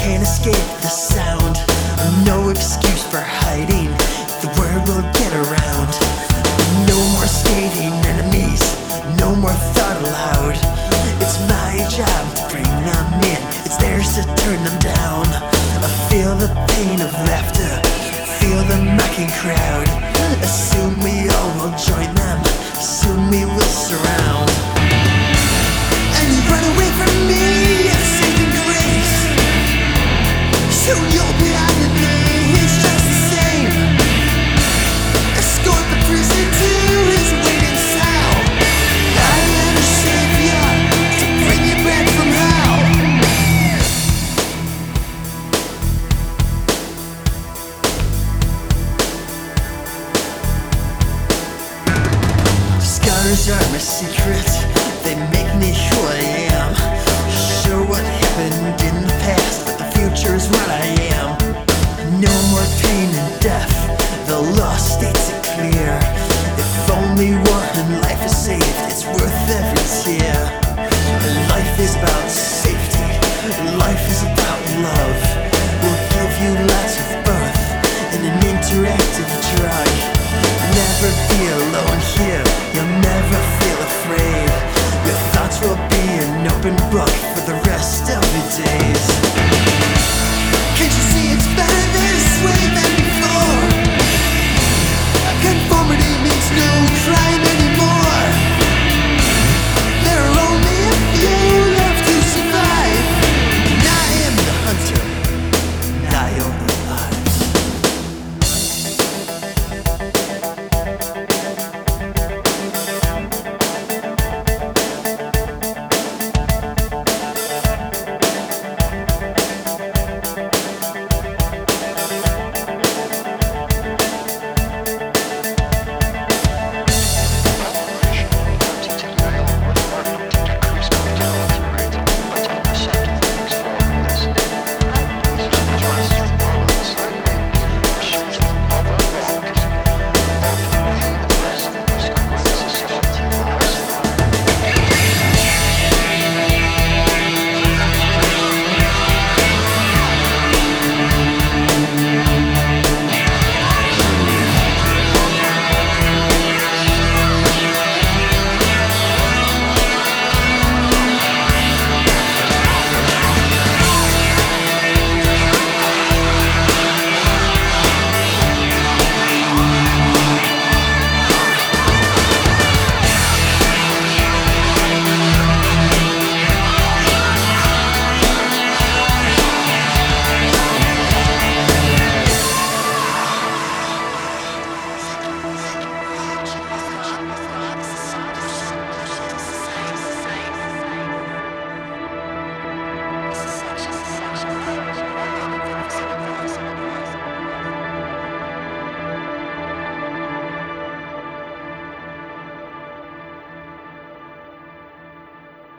can't escape the sound. No excuse for hiding, the word will get around. No more skating enemies, no more thought aloud. It's my job to bring them in, it's theirs to turn them down. I feel the pain of laughter, feel the mocking crowd. Soon we all will join them, soon we will surround. And you run away from me, a saving grace. Soon you'll be out of me, it's just the same. Escort the prisoner to his waiting cell. I am a savior to bring you back from hell. Scars are my secret, they make me who I am. Sure what happened in the past, but the future is what I am. No more pain and death, the law states it clear. If only one life is saved, it's worth every tear. Life is about safety, life is about love.